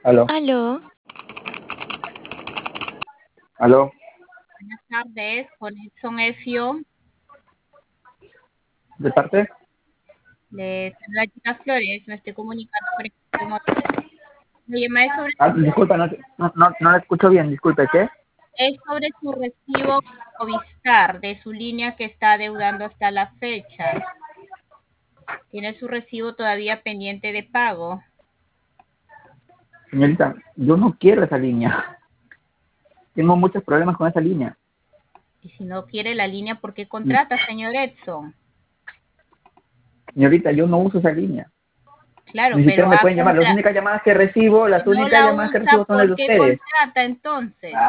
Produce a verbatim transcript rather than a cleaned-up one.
Aló, Aló, aló, Buenas tardes, con Edson Efio, ¿de parte? de saluda Chica Flores, me estoy comunicando por ejemplo, mo- me llama es sobre, Ah, disculpa, no, no, no, no la escucho bien, disculpe, ¿qué? es sobre su recibo Movistar, de su línea que está adeudando hasta la fecha. Tiene su recibo todavía pendiente de pago. Señorita, yo no quiero esa línea. Tengo muchos problemas con esa línea. Y si no quiere la línea, ¿por qué contrata, señor Edson? Señorita, yo no uso esa línea. Claro, Ni siquiera pero me ha pueden llamar. Las contra... únicas llamadas que recibo, si las no únicas la llamadas que usa, recibo son las de ¿por qué ustedes. contrata entonces?